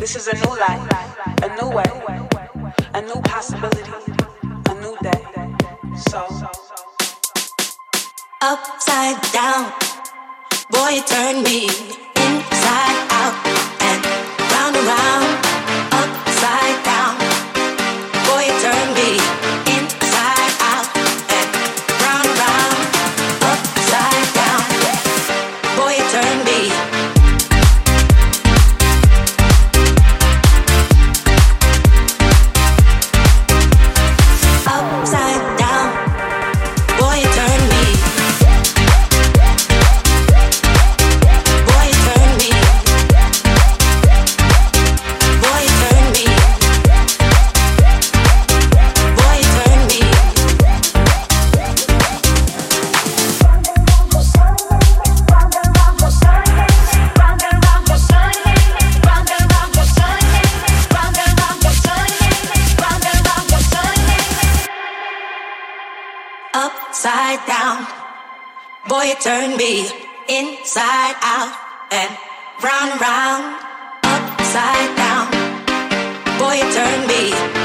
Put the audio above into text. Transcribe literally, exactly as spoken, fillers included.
This is a new life, a new way, a new possibility, a new day. So upside down, boy, you turn me inside out and round and round. Upside down, boy, you turn me inside out and round and round. Upside down, boy, you turn me. Upside down, boy, you turn me. Boy, you turn me. Boy, you turn me. Boy, you turn me. Upside down, boy, you turn me inside out and round and round. Upside down, boy, you turn me.